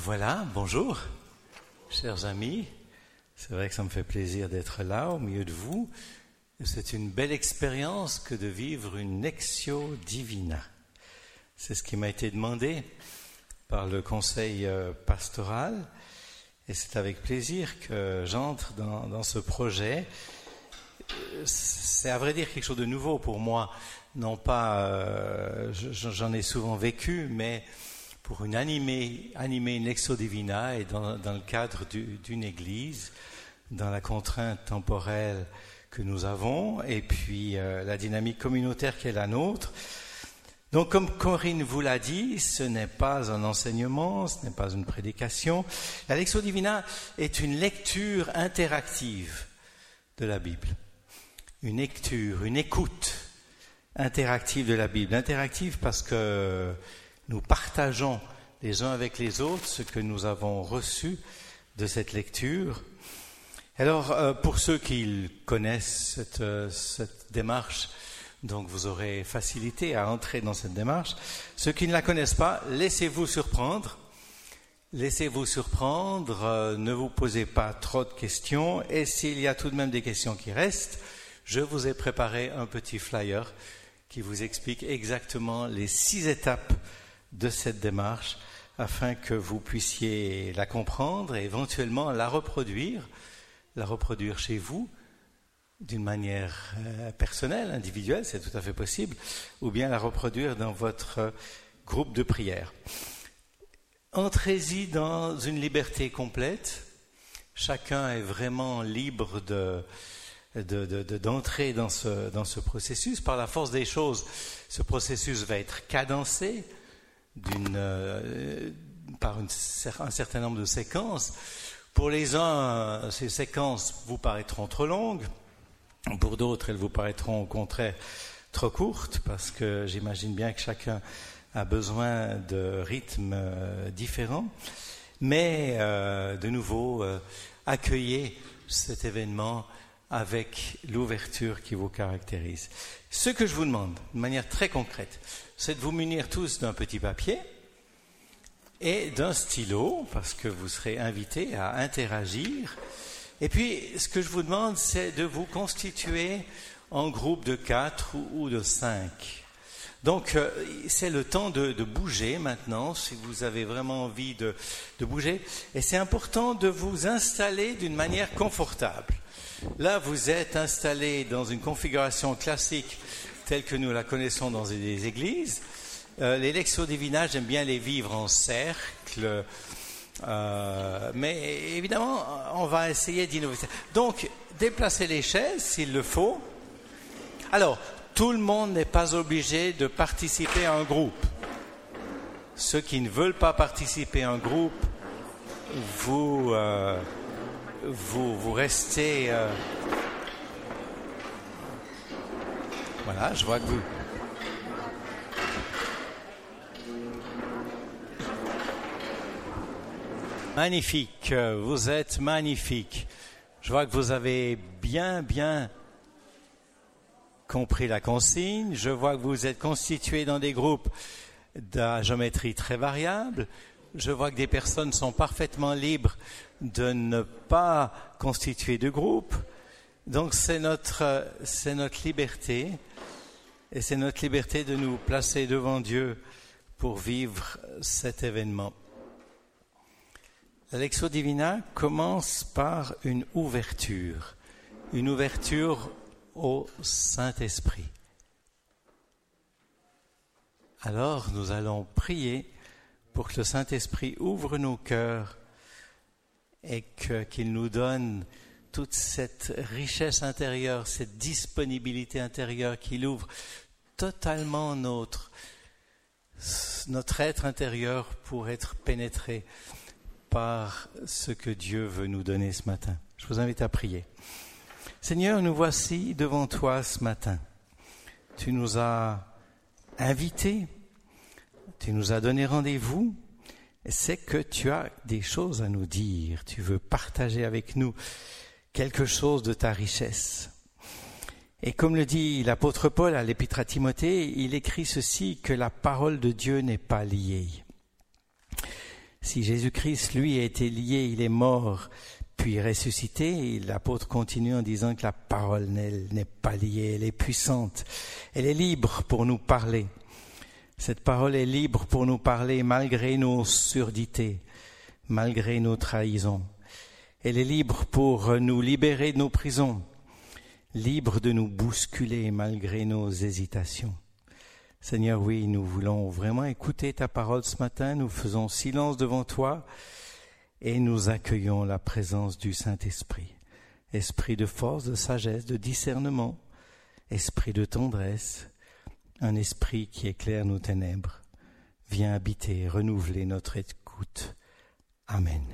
Voilà, bonjour, chers amis. C'est vrai que ça me fait plaisir d'être là, au milieu de vous. C'est une belle expérience que de vivre une Lectio Divina. C'est ce qui m'a été demandé par le conseil pastoral. Et c'est avec plaisir que j'entre dans ce projet. C'est à vrai dire quelque chose de nouveau pour moi. Non pas, j'en ai souvent vécu, mais pour animer une Lectio Divina et dans le cadre d'une église, dans la contrainte temporelle que nous avons, et puis la dynamique communautaire qui est la nôtre. Donc, comme Corinne vous l'a dit, ce n'est pas un enseignement, ce n'est pas une prédication. La Lectio Divina est une lecture interactive de la Bible. Une lecture, une écoute interactive de la Bible. Interactive parce que nous partageons les uns avec les autres ce que nous avons reçu de cette lecture. Alors, pour ceux qui connaissent cette démarche, donc vous aurez facilité à entrer dans cette démarche. Ceux qui ne la connaissent pas, laissez-vous surprendre. Laissez-vous surprendre, ne vous posez pas trop de questions. Et s'il y a tout de même des questions qui restent, je vous ai préparé un petit flyer qui vous explique exactement les 6 étapes de cette démarche afin que vous puissiez la comprendre et éventuellement la reproduire chez vous d'une manière personnelle, individuelle, c'est tout à fait possible, ou bien la reproduire dans votre groupe de prière. Entrez-y dans une liberté complète. Chacun est vraiment libre d'entrer dans ce processus. Par la force des choses, ce processus va être cadencé par un certain nombre de séquences. Pour les uns, ces séquences vous paraîtront trop longues. Pour d'autres, elles vous paraîtront au contraire trop courtes, parce que j'imagine bien que chacun a besoin de rythmes différents. Mais de nouveau, accueillez cet événement avec l'ouverture qui vous caractérise. Ce que je vous demande, de manière très concrète, c'est de vous munir tous d'un petit papier et d'un stylo, parce que vous serez invités à interagir. Et puis, ce que je vous demande, c'est de vous constituer en groupe de 4 ou de 5. Donc, c'est le temps de bouger maintenant, si vous avez vraiment envie de bouger. Et c'est important de vous installer d'une manière confortable. Là, vous êtes installé dans une configuration classique telle que nous la connaissons dans les églises. Les Lectio Divina, j'aime bien les vivre en cercle. Mais évidemment, on va essayer d'innover. Donc, déplacez les chaises s'il le faut. Alors, tout le monde n'est pas obligé de participer à un groupe. Ceux qui ne veulent pas participer à un groupe, vous restez... Voilà, je vois que vous... Magnifique, vous êtes magnifique. Je vois que vous avez bien compris la consigne. Je vois que vous êtes constitués dans des groupes de géométrie très variable. Je vois que des personnes sont parfaitement libres de ne pas constituer de groupe. Donc c'est notre liberté, et c'est notre liberté de nous placer devant Dieu pour vivre cet événement. La Lectio Divina commence par une ouverture au Saint-Esprit. Alors nous allons prier pour que le Saint-Esprit ouvre nos cœurs et qu'il nous donne toute cette richesse intérieure, cette disponibilité intérieure, qu'il ouvre totalement notre être intérieur pour être pénétré par ce que Dieu veut nous donner ce matin. Je vous invite à prier. Seigneur, nous voici devant toi ce matin. Tu nous as invités, tu nous as donné rendez-vous, et c'est que tu as des choses à nous dire. Tu veux partager avec nous quelque chose de ta richesse. Et comme le dit l'apôtre Paul à l'Épître à Timothée, il écrit ceci, que la parole de Dieu n'est pas liée. Si Jésus-Christ, lui, a été lié, il est mort, puis ressuscité, l'apôtre continue en disant que la parole n'est pas liée, elle est puissante, elle est libre pour nous parler. Cette parole est libre pour nous parler malgré nos surdités, malgré nos trahisons. Elle est libre pour nous libérer de nos prisons, libre de nous bousculer malgré nos hésitations. Seigneur, oui, nous voulons vraiment écouter ta parole ce matin, nous faisons silence devant toi et nous accueillons la présence du Saint-Esprit. Esprit de force, de sagesse, de discernement, esprit de tendresse, un esprit qui éclaire nos ténèbres. Viens habiter, renouveler notre écoute. Amen.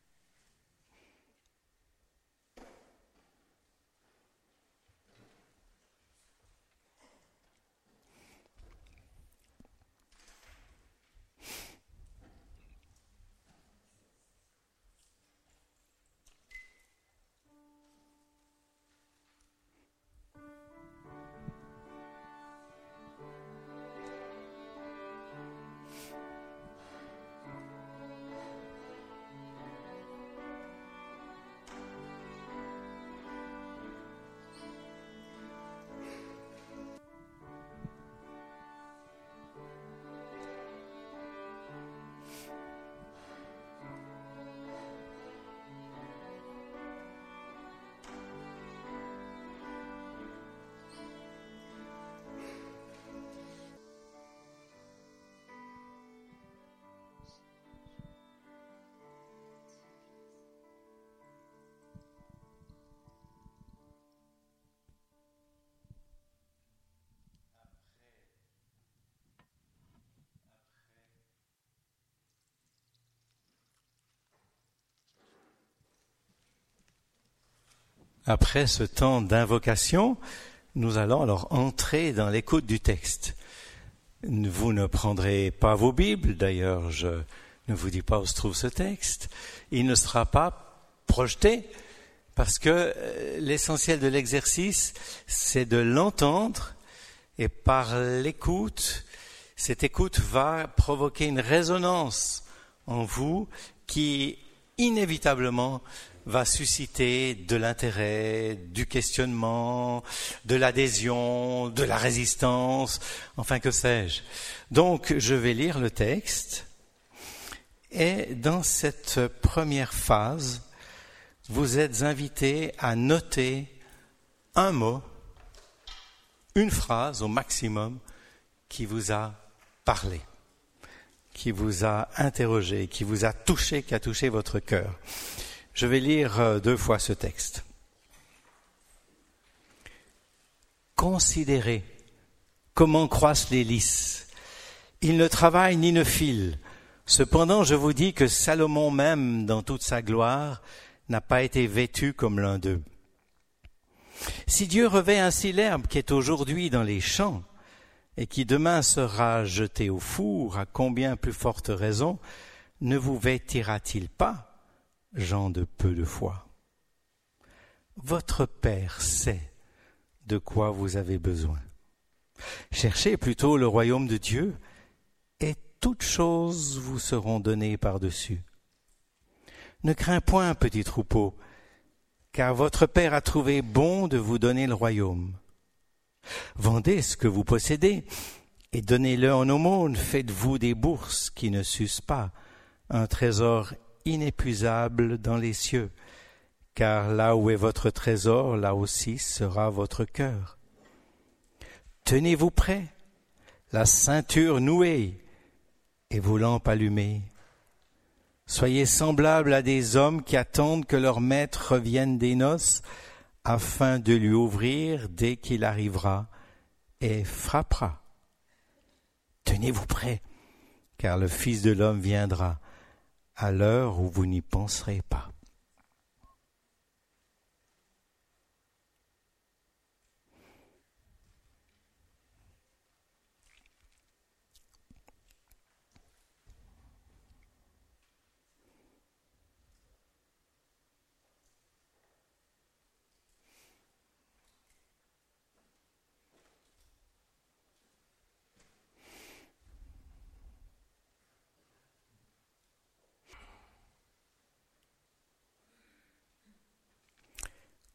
Après ce temps d'invocation, nous allons alors entrer dans l'écoute du texte. Vous ne prendrez pas vos Bibles, d'ailleurs je ne vous dis pas où se trouve ce texte. Il ne sera pas projeté parce que l'essentiel de l'exercice, c'est de l'entendre et par l'écoute, cette écoute va provoquer une résonance en vous qui inévitablement va susciter de l'intérêt, du questionnement, de l'adhésion, de la résistance, enfin que sais-je. Donc je vais lire le texte et dans cette première phase, vous êtes invités à noter un mot, une phrase au maximum qui vous a parlé, qui vous a interrogé, qui vous a touché, qui a touché votre cœur. Je vais lire 2 fois ce texte. Considérez comment croissent les lys. Ils ne travaillent ni ne filent. Cependant, je vous dis que Salomon même, dans toute sa gloire, n'a pas été vêtu comme l'un d'eux. Si Dieu revêt ainsi l'herbe qui est aujourd'hui dans les champs et qui demain sera jetée au four, à combien plus forte raison ne vous vêtira-t-il pas, gens de peu de foi? Votre Père sait de quoi vous avez besoin. Cherchez plutôt le royaume de Dieu et toutes choses vous seront données par-dessus. Ne crains point, petit troupeau, car votre Père a trouvé bon de vous donner le royaume. Vendez ce que vous possédez et donnez-le en aumône, faites-vous des bourses qui ne s'usent pas, un trésor inépuisable dans les cieux, car là où est votre trésor, là aussi sera votre cœur. Tenez-vous prêts, la ceinture nouée et vos lampes allumées. Soyez semblables à des hommes qui attendent que leur maître revienne des noces, afin de lui ouvrir dès qu'il arrivera et frappera. Tenez-vous prêts, car le Fils de l'homme viendra à l'heure où vous n'y penserez pas.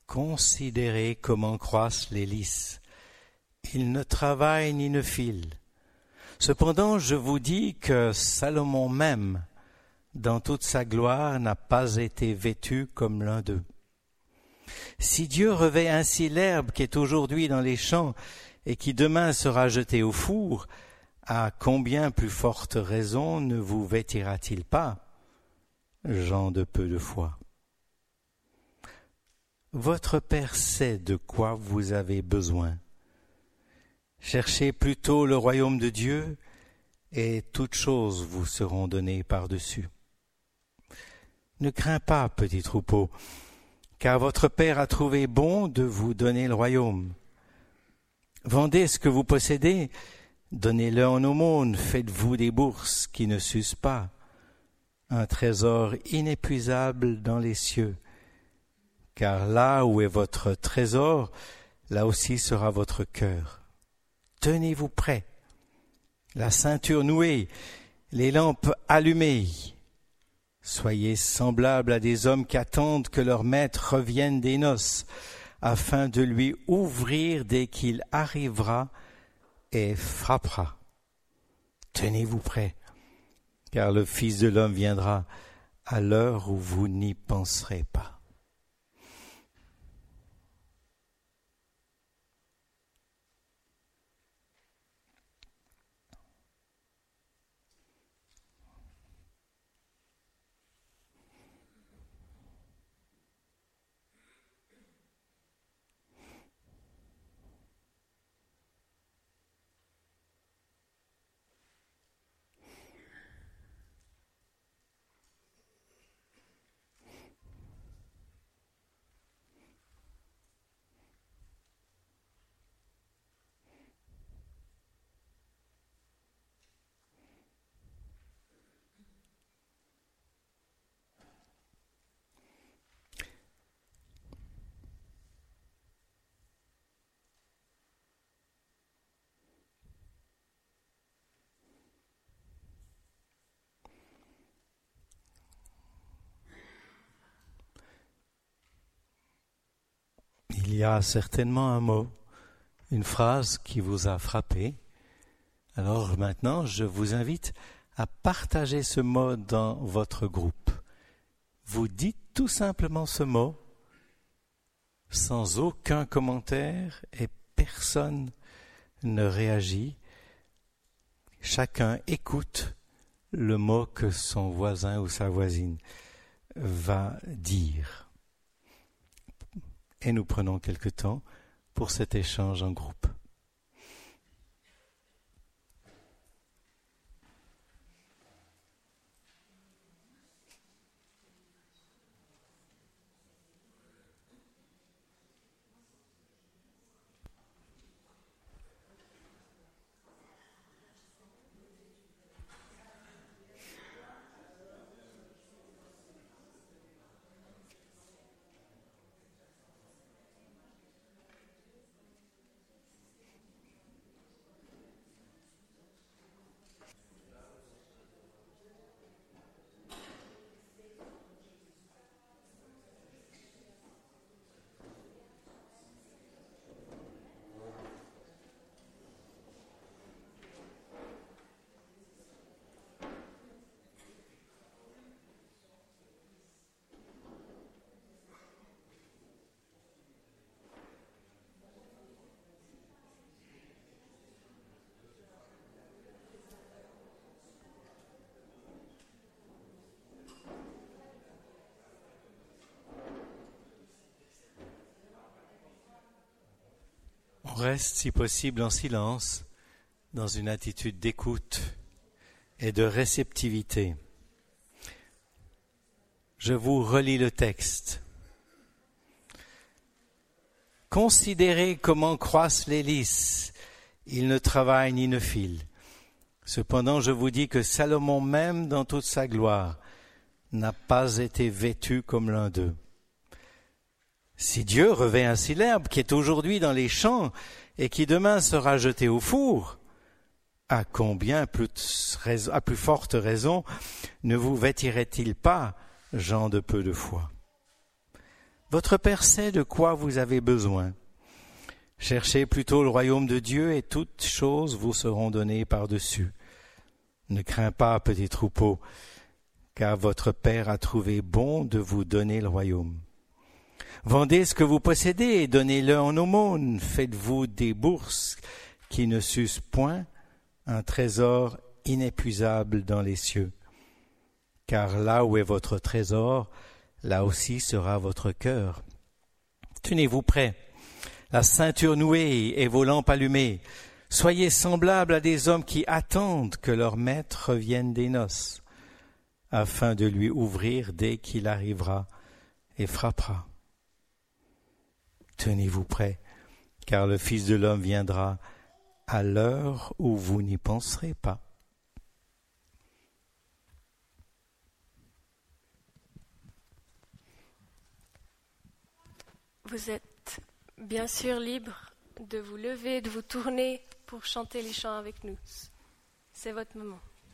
Considérez comment croissent les lys. Ils ne travaillent ni ne filent. Cependant, je vous dis que Salomon même, dans toute sa gloire, n'a pas été vêtu comme l'un d'eux. Si Dieu revêt ainsi l'herbe qui est aujourd'hui dans les champs et qui demain sera jetée au four, à combien plus forte raison ne vous vêtira-t-il pas, gens de peu de foi? Votre Père sait de quoi vous avez besoin. Cherchez plutôt le royaume de Dieu, et toutes choses vous seront données par-dessus. Ne crains pas, petit troupeau, car votre Père a trouvé bon de vous donner le royaume. Vendez ce que vous possédez, donnez-le en aumône, faites-vous des bourses qui ne s'usent pas, un trésor inépuisable dans les cieux. Car là où est votre trésor, là aussi sera votre cœur. Tenez-vous prêts, la ceinture nouée, les lampes allumées. Soyez semblables à des hommes qui attendent que leur maître revienne des noces, afin de lui ouvrir dès qu'il arrivera et frappera. Tenez-vous prêts, car le Fils de l'homme viendra à l'heure où vous n'y penserez pas. Il y a certainement un mot, une phrase qui vous a frappé. Alors maintenant, je vous invite à partager ce mot dans votre groupe. Vous dites tout simplement ce mot, sans aucun commentaire, et personne ne réagit. Chacun écoute le mot que son voisin ou sa voisine va dire. Et nous prenons quelque temps pour cet échange en groupe. On reste, si possible, en silence, dans une attitude d'écoute et de réceptivité. Je vous relis le texte. Considérez comment croissent les lys. Ils ne travaillent ni ne filent. Cependant, je vous dis que Salomon même, dans toute sa gloire, n'a pas été vêtu comme l'un d'eux. Si Dieu revêt ainsi l'herbe qui est aujourd'hui dans les champs et qui demain sera jetée au four, à combien à plus forte raison ne vous vêtirait-il pas, gens de peu de foi? Votre Père sait de quoi vous avez besoin. Cherchez plutôt le royaume de Dieu et toutes choses vous seront données par-dessus. Ne crains pas, petit troupeau, car votre Père a trouvé bon de vous donner le royaume. Vendez ce que vous possédez et donnez-le en aumône. Faites-vous des bourses qui ne s'usent point, un trésor inépuisable dans les cieux. Car là où est votre trésor, là aussi sera votre cœur. Tenez-vous prêts, la ceinture nouée et vos lampes allumées. Soyez semblables à des hommes qui attendent que leur maître revienne des noces, afin de lui ouvrir dès qu'il arrivera et frappera. Tenez-vous prêts, car le Fils de l'homme viendra à l'heure où vous n'y penserez pas. Vous êtes bien sûr libre de vous lever, de vous tourner pour chanter les chants avec nous. C'est votre moment.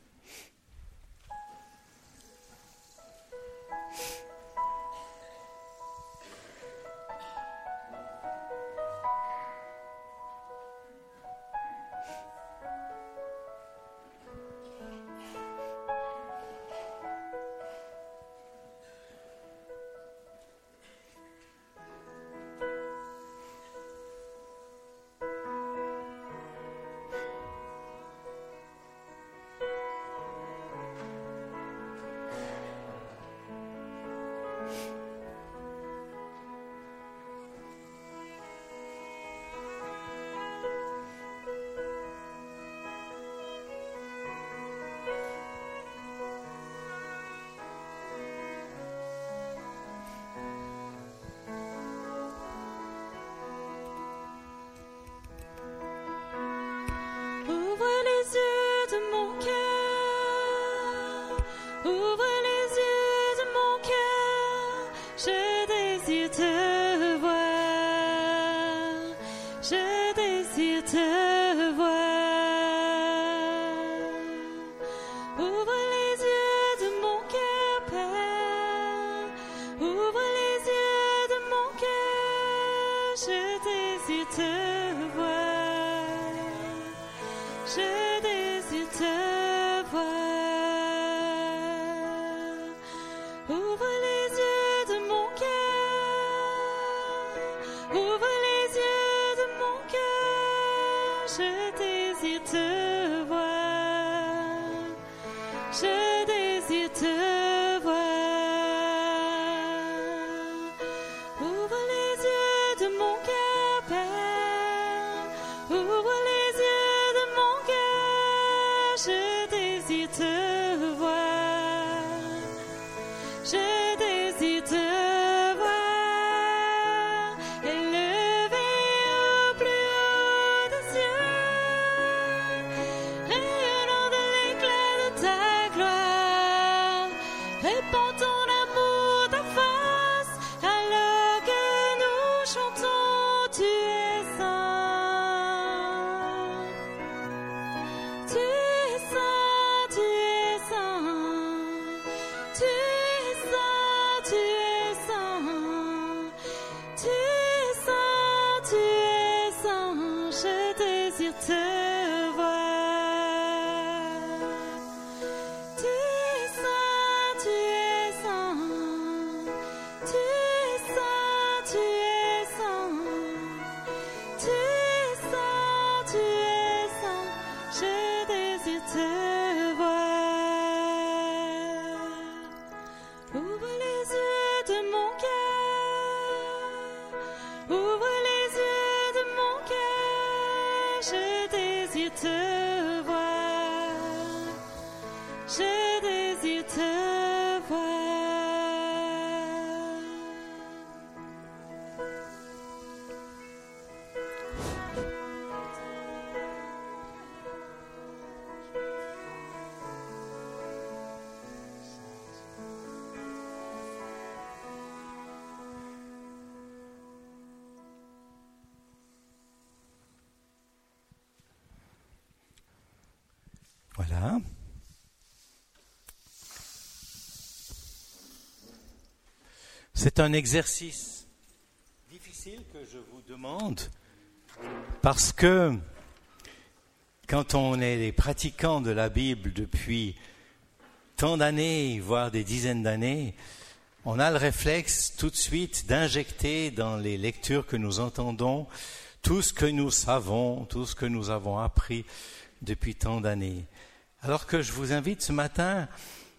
Voilà. C'est un exercice demande, parce que quand on est des pratiquants de la Bible depuis tant d'années, voire des dizaines d'années, on a le réflexe tout de suite d'injecter dans les lectures que nous entendons tout ce que nous savons, tout ce que nous avons appris depuis tant d'années. Alors que je vous invite ce matin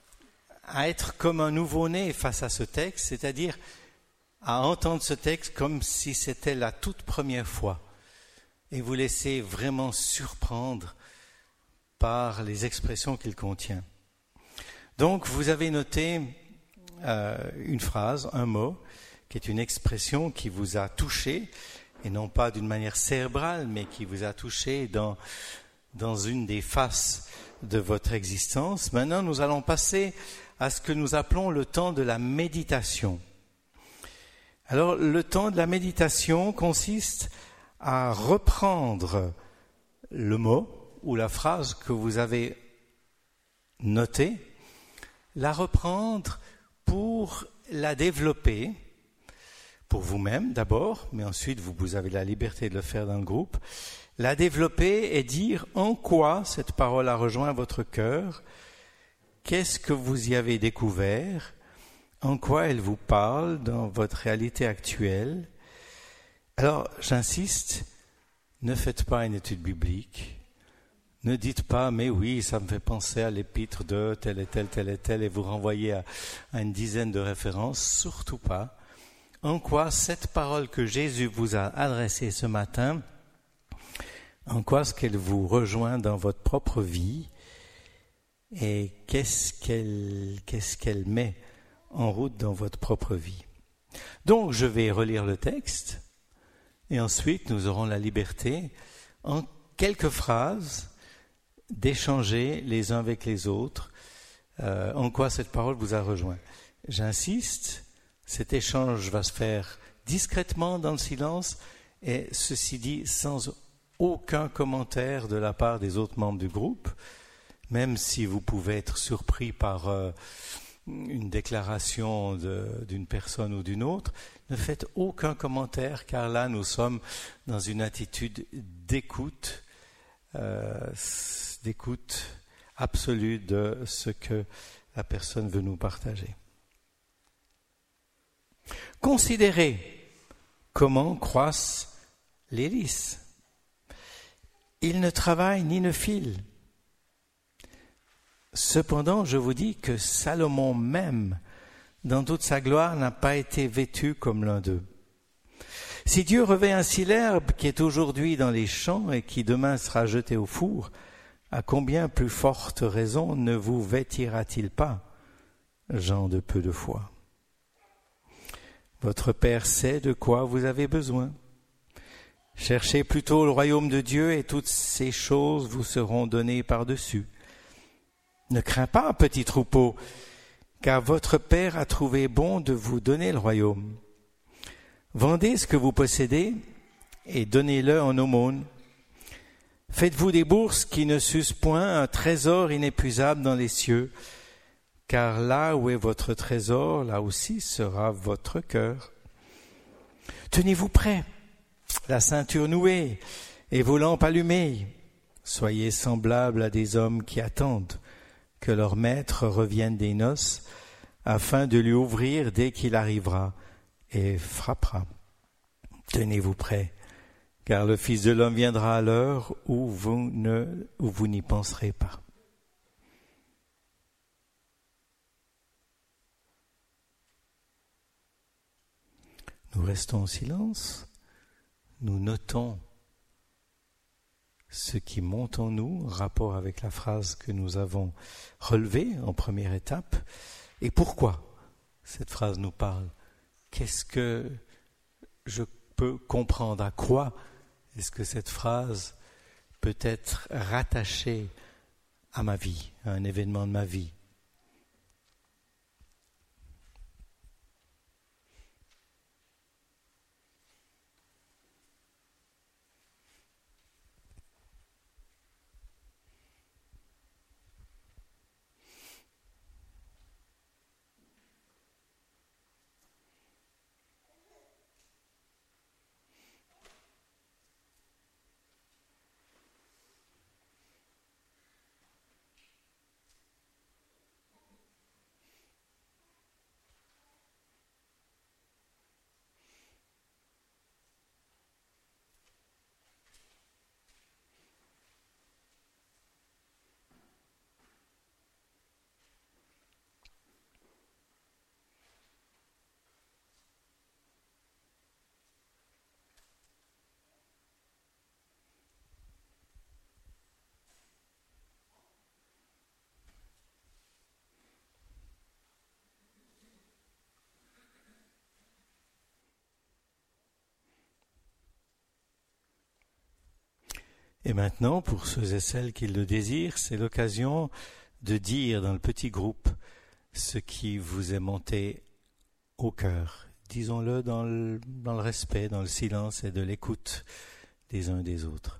à être comme un nouveau-né face à ce texte, c'est-à-dire à entendre ce texte comme si c'était la toute première fois et vous laisser vraiment surprendre par les expressions qu'il contient. Donc, vous avez noté une phrase, un mot, qui est une expression qui vous a touché, et non pas d'une manière cérébrale, mais qui vous a touché dans une des faces de votre existence. Maintenant, nous allons passer à ce que nous appelons le temps de la méditation. Alors, le temps de la méditation consiste à reprendre le mot ou la phrase que vous avez notée, la reprendre pour la développer, pour vous-même d'abord, mais ensuite vous avez la liberté de le faire dans le groupe, la développer et dire en quoi cette parole a rejoint votre cœur, qu'est-ce que vous y avez découvert, en quoi elle vous parle dans votre réalité actuelle. Alors, j'insiste, ne faites pas une étude biblique. Ne dites pas, mais oui, ça me fait penser à l'épître de tel et tel, et vous renvoyez à une dizaine de références. Surtout pas. En quoi cette parole que Jésus vous a adressée ce matin, en quoi est-ce qu'elle vous rejoint dans votre propre vie, et qu'est-ce qu'elle met en route dans votre propre vie. Donc, je vais relire le texte, et ensuite, nous aurons la liberté, en quelques phrases, d'échanger les uns avec les autres, en quoi cette parole vous a rejoint. J'insiste, cet échange va se faire discrètement dans le silence, et ceci dit, sans aucun commentaire de la part des autres membres du groupe, même si vous pouvez être surpris par une déclaration d'une personne ou d'une autre, ne faites aucun commentaire, car là nous sommes dans une attitude d'écoute absolue de ce que la personne veut nous partager. Considérez comment croissent les lys. Ils ne travaillent ni ne filent. Cependant, je vous dis que Salomon même, dans toute sa gloire, n'a pas été vêtu comme l'un d'eux. Si Dieu revêt ainsi l'herbe qui est aujourd'hui dans les champs et qui demain sera jetée au four, à combien plus forte raison ne vous vêtira-t-il pas, gens de peu de foi? Votre Père sait de quoi vous avez besoin. Cherchez plutôt le royaume de Dieu et toutes ces choses vous seront données par-dessus. Ne crains pas, petit troupeau, car votre Père a trouvé bon de vous donner le royaume. Vendez ce que vous possédez et donnez-le en aumône. Faites-vous des bourses qui ne s'usent point, un trésor inépuisable dans les cieux, car là où est votre trésor, là aussi sera votre cœur. Tenez-vous prêts, la ceinture nouée et vos lampes allumées. Soyez semblables à des hommes qui attendent que leur maître revienne des noces, afin de lui ouvrir dès qu'il arrivera et frappera. Tenez-vous prêts, car le Fils de l'homme viendra à l'heure où vous n'y penserez pas. Nous restons en silence, nous notons ce qui monte en nous, en rapport avec la phrase que nous avons relevée en première étape, et pourquoi cette phrase nous parle. Qu'est-ce que je peux comprendre? À quoi est-ce que cette phrase peut être rattachée à ma vie, à un événement de ma vie? Et maintenant, pour ceux et celles qui le désirent, c'est l'occasion de dire dans le petit groupe ce qui vous est monté au cœur. Disons-le dans le respect, dans le silence et de l'écoute des uns des autres.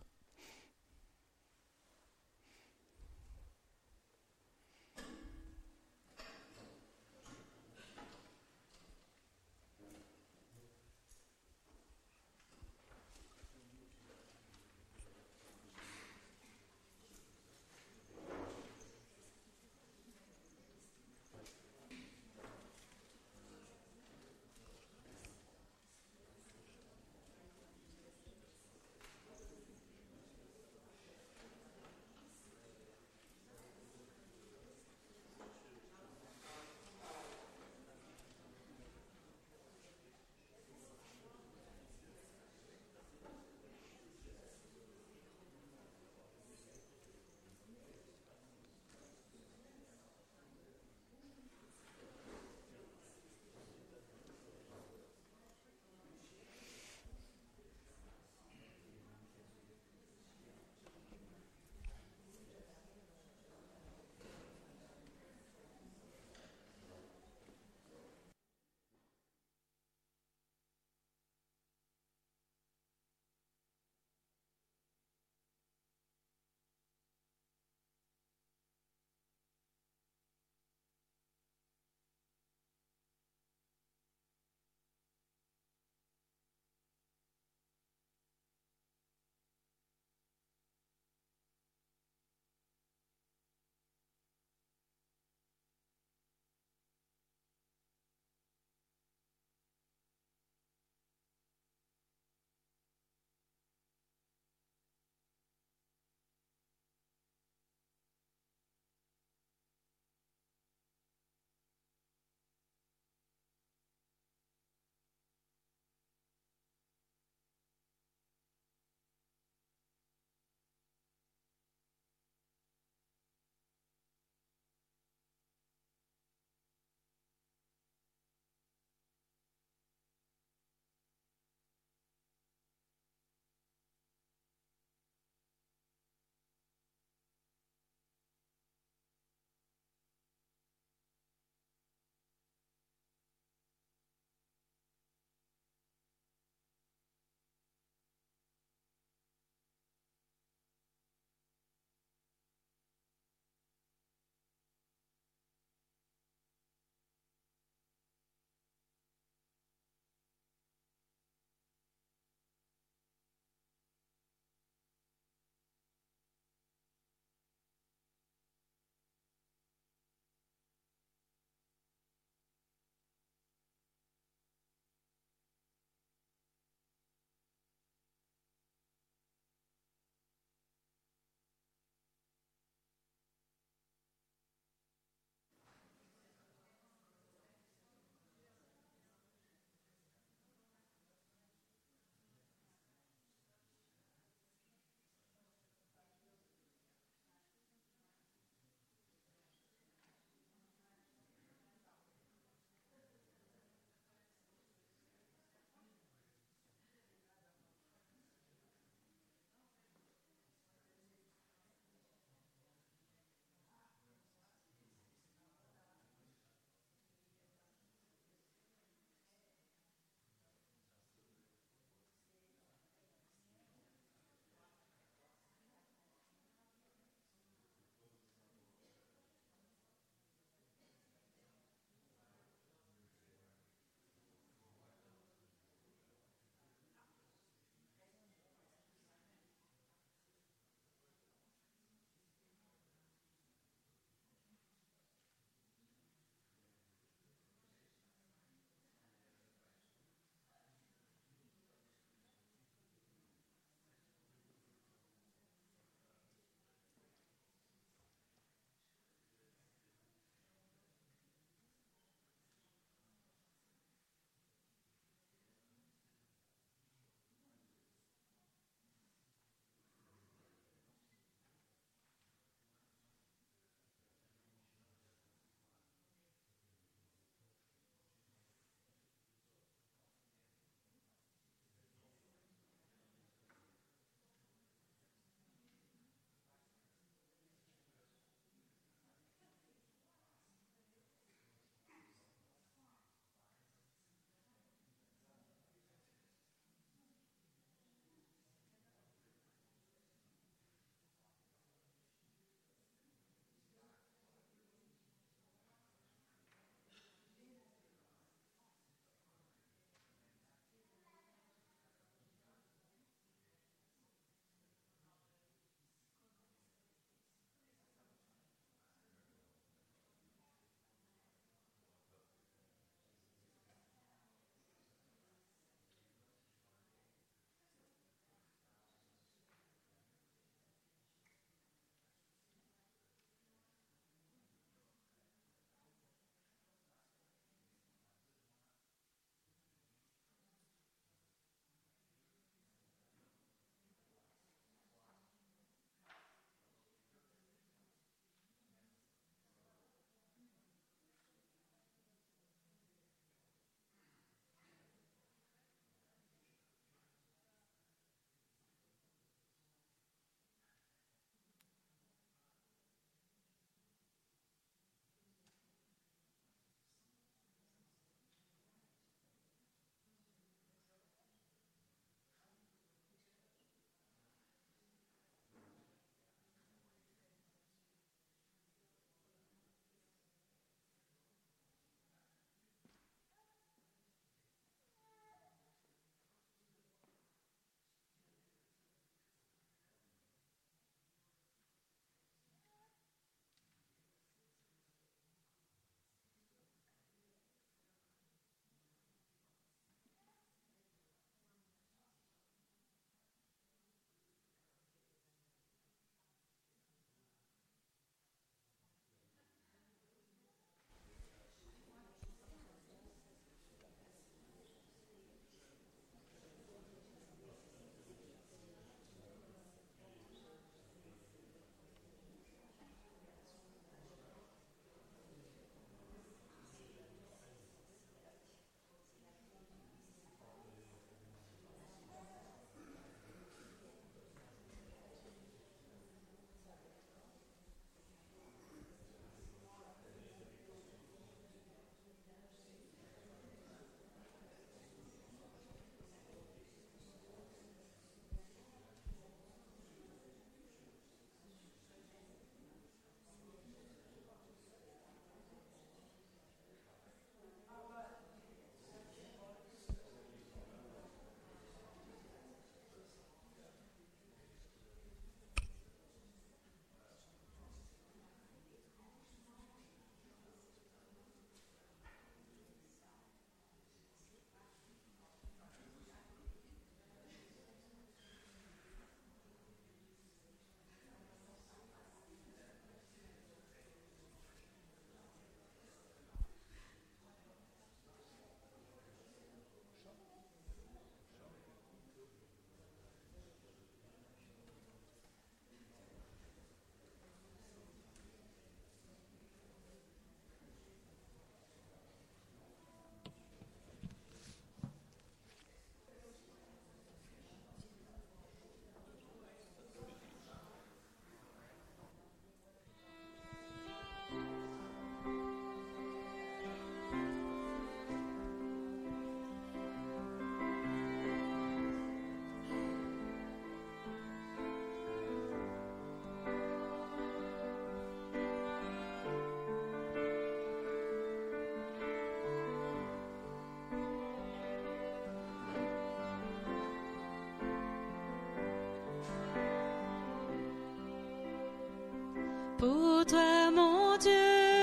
Pour toi, mon Dieu,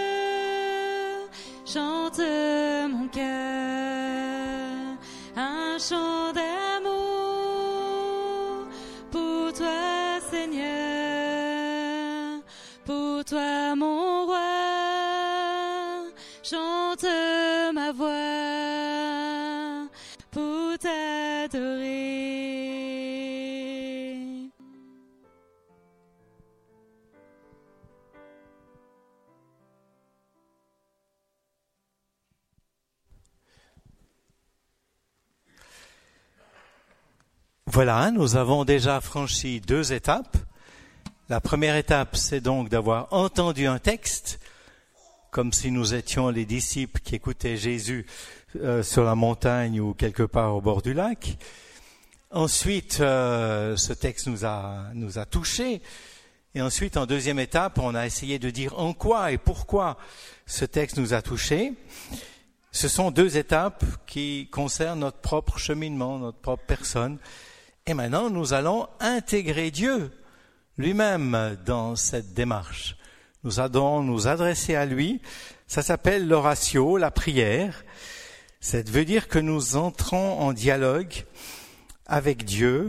chante mon cœur, un chant d'amour. Pour toi, Seigneur, pour toi, mon roi, chante ma voix pour t'adorer. Voilà, nous avons déjà franchi 2 étapes. La première étape, c'est donc d'avoir entendu un texte, comme si nous étions les disciples qui écoutaient Jésus sur la montagne ou quelque part au bord du lac. Ensuite, ce texte nous a touchés. Et ensuite, en deuxième étape, on a essayé de dire en quoi et pourquoi ce texte nous a touchés. Ce sont 2 étapes qui concernent notre propre cheminement, notre propre personne. Et maintenant, nous allons intégrer Dieu lui-même dans cette démarche. Nous allons nous adresser à lui. Ça s'appelle l'oratio, la prière. Ça veut dire que nous entrons en dialogue avec Dieu,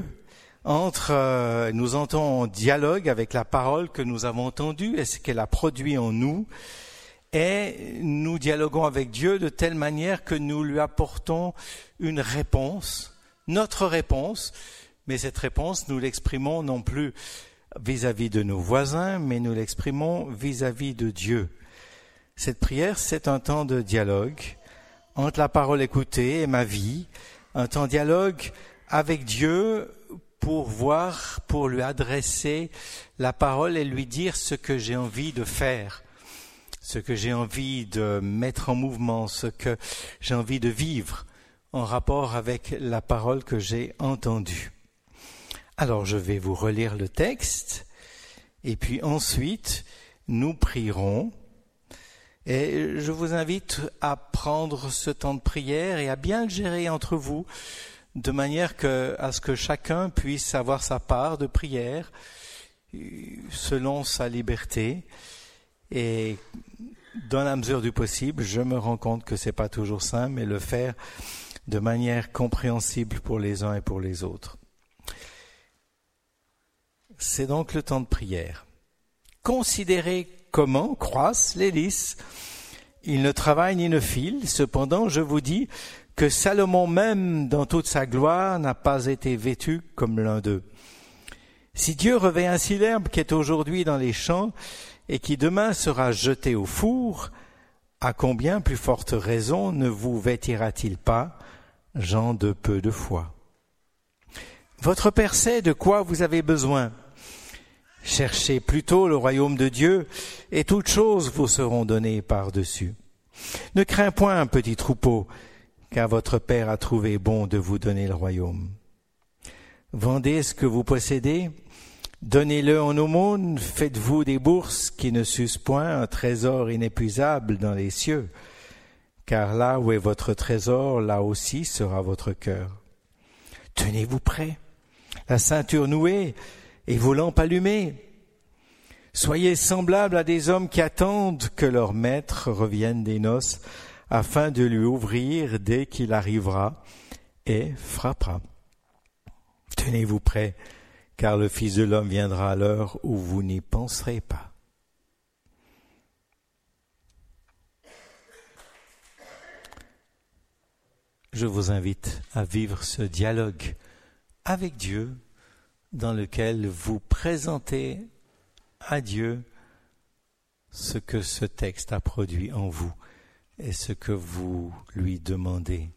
nous entrons en dialogue avec la parole que nous avons entendue et ce qu'elle a produit en nous. Et nous dialoguons avec Dieu de telle manière que nous lui apportons une réponse, notre réponse. Mais cette réponse, nous l'exprimons non plus vis-à-vis de nos voisins, mais nous l'exprimons vis-à-vis de Dieu. Cette prière, c'est un temps de dialogue entre la parole écoutée et ma vie, un temps de dialogue avec Dieu pour lui adresser la parole et lui dire ce que j'ai envie de faire, ce que j'ai envie de mettre en mouvement, ce que j'ai envie de vivre en rapport avec la parole que j'ai entendue. Alors, je vais vous relire le texte, et puis ensuite, nous prierons. Et je vous invite à prendre ce temps de prière et à bien le gérer entre vous, de manière à ce que chacun puisse avoir sa part de prière, selon sa liberté. Et dans la mesure du possible, je me rends compte que c'est pas toujours simple, mais le faire de manière compréhensible pour les uns et pour les autres. C'est donc le temps de prière. Considérez comment croissent les lys. Ils ne travaillent ni ne filent. Cependant, je vous dis que Salomon même, dans toute sa gloire, n'a pas été vêtu comme l'un d'eux. Si Dieu revêt ainsi l'herbe qui est aujourd'hui dans les champs et qui demain sera jetée au four, à combien plus forte raison ne vous vêtira-t-il pas, gens de peu de foi? Votre Père sait de quoi vous avez besoin. Cherchez plutôt le royaume de Dieu, et toutes choses vous seront données par-dessus. Ne crains point, petit troupeau, car votre Père a trouvé bon de vous donner le royaume. Vendez ce que vous possédez, donnez-le en aumône, faites-vous des bourses qui ne s'usent point, un trésor inépuisable dans les cieux, car là où est votre trésor, là aussi sera votre cœur. Tenez-vous prêts, la ceinture nouée, et vos lampes allumées. Soyez semblables à des hommes qui attendent que leur maître revienne des noces, afin de lui ouvrir dès qu'il arrivera et frappera. Tenez-vous prêts, car le Fils de l'homme viendra à l'heure où vous n'y penserez pas. Je vous invite à vivre ce dialogue avec Dieu, dans lequel vous présentez à Dieu ce que ce texte a produit en vous et ce que vous lui demandez.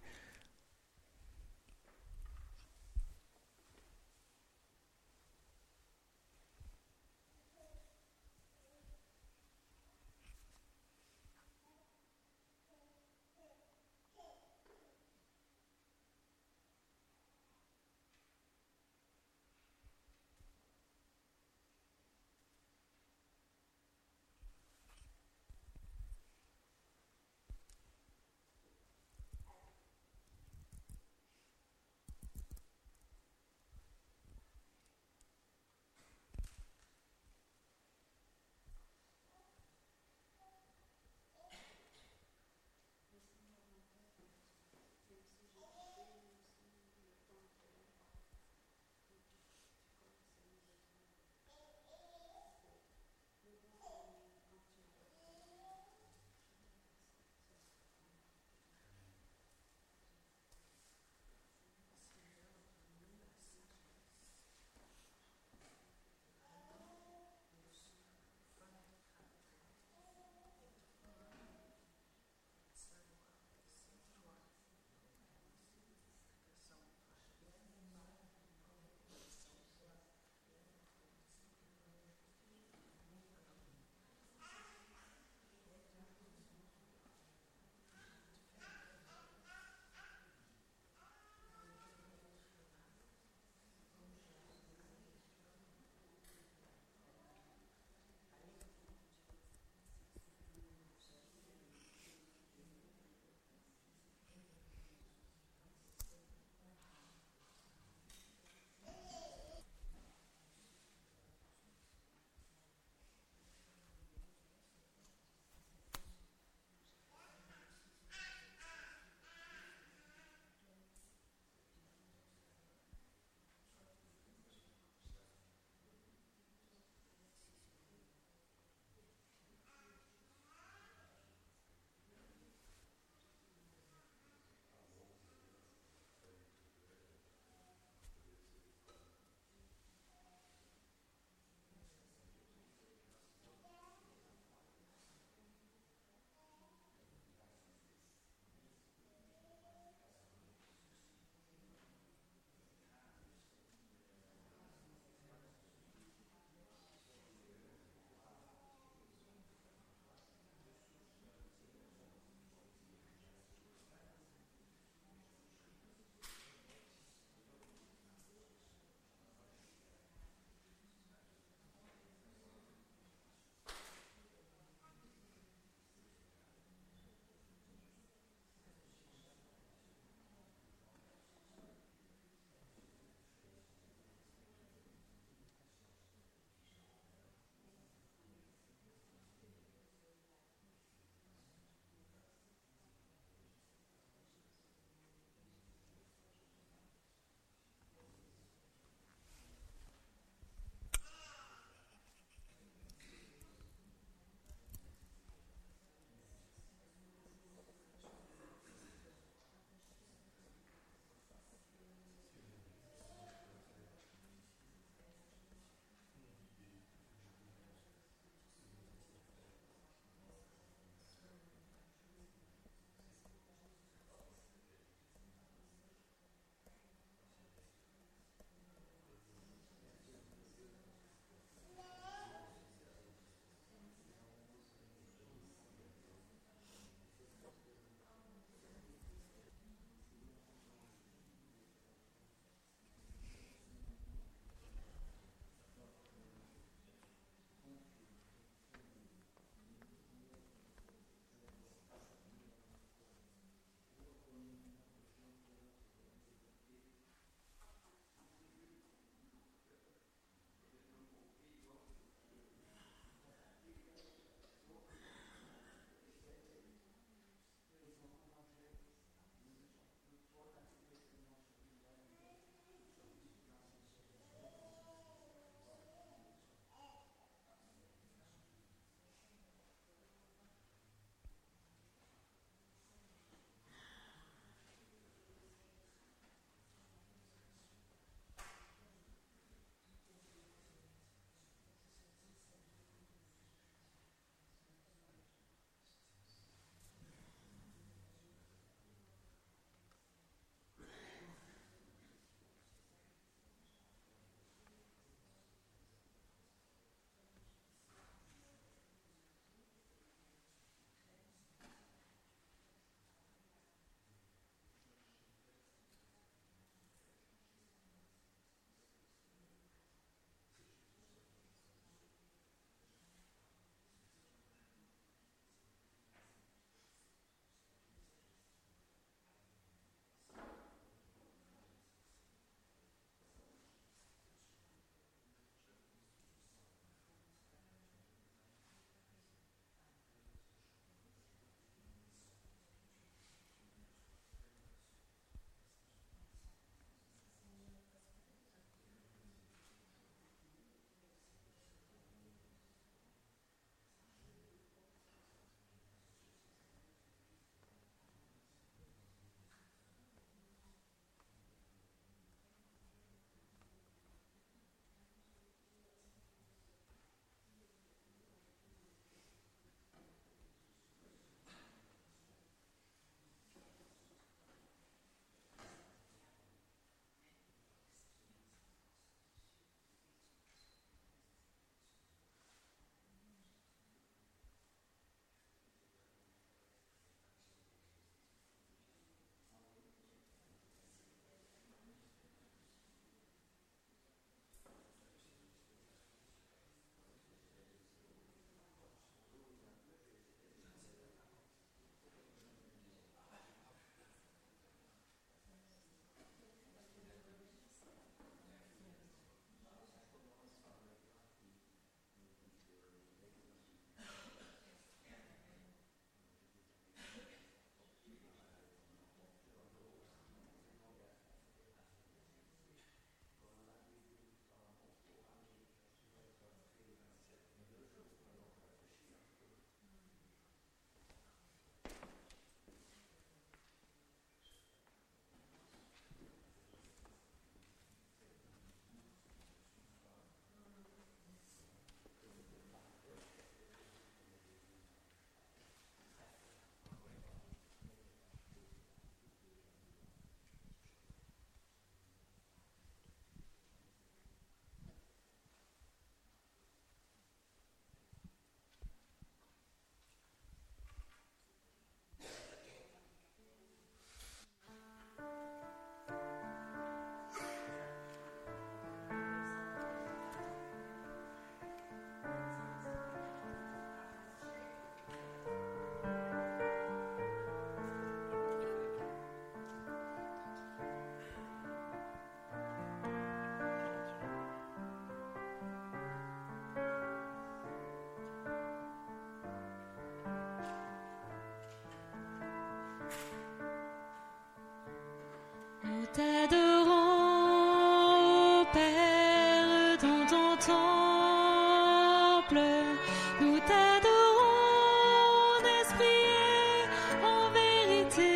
t'adorons, Père, dans ton temple. Nous t'adorons, esprit et en vérité.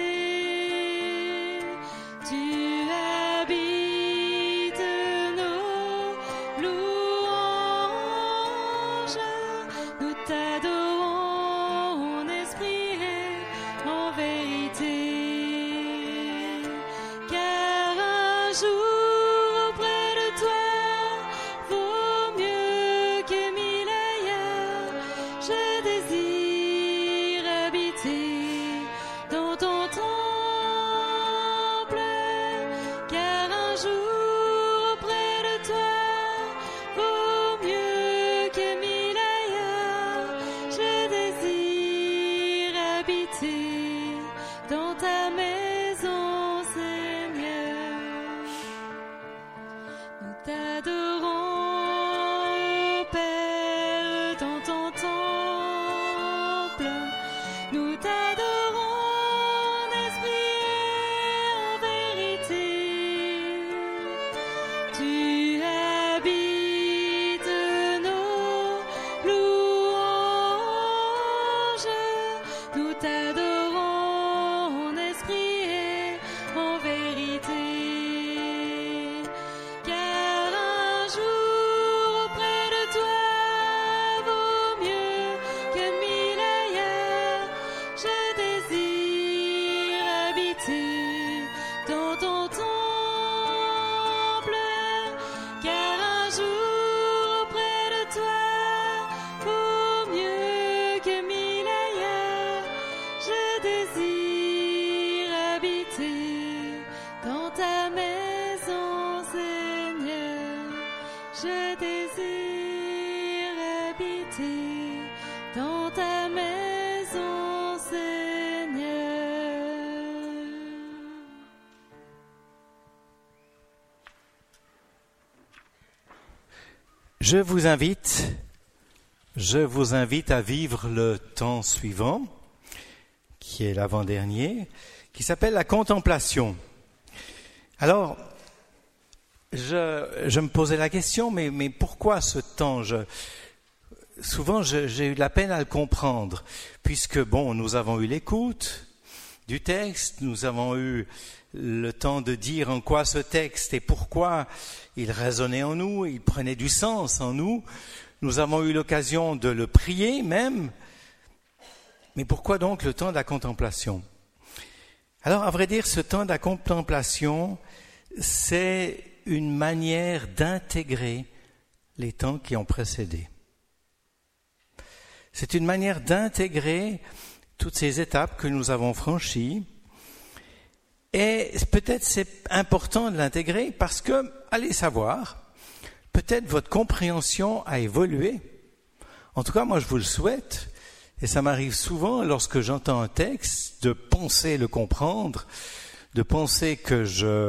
Tu habites nos louanges. Nous t'adorons, esprit et en vérité. Car un jour auprès de toi vaut mieux que 1000 ailleurs. Je désire habiter dans ton temple. Car un jour auprès de toi vaut mieux que 1000 ailleurs. Je désire habiter dans ta maison, Seigneur. Nous t'adorons, Père, dans ton temple. Nous t'adorons, esprit et en vérité. Tu habites nos louanges. Nous t'adorons, esprit et en vérité. Car un jour auprès de toi vaut mieux que 1000 ailleurs. Je désire habiter dans ton temple. Car un jour auprès de toi vaut mieux que 1000 ailleurs. Je désire habiter dans ta maison, Seigneur. Je désire habiter dans ta maison, Seigneur. Je vous invite à vivre le temps suivant, qui est l'avant-dernier, qui s'appelle la contemplation. Alors, je me posais la question, mais pourquoi ce temps? Souvent, j'ai eu de la peine à le comprendre, puisque, nous avons eu l'écoute du texte, nous avons eu le temps de dire en quoi ce texte et pourquoi il résonnait en nous, il prenait du sens en nous. Nous avons eu l'occasion de le prier même. Mais pourquoi donc le temps de la contemplation? Alors, à vrai dire, ce temps de la contemplation, c'est une manière d'intégrer les temps qui ont précédé. C'est une manière d'intégrer toutes ces étapes que nous avons franchies. Et peut-être c'est important de l'intégrer parce que, allez savoir, peut-être votre compréhension a évolué. En tout cas, moi je vous le souhaite. Et ça m'arrive souvent, lorsque j'entends un texte, de penser le comprendre, de penser que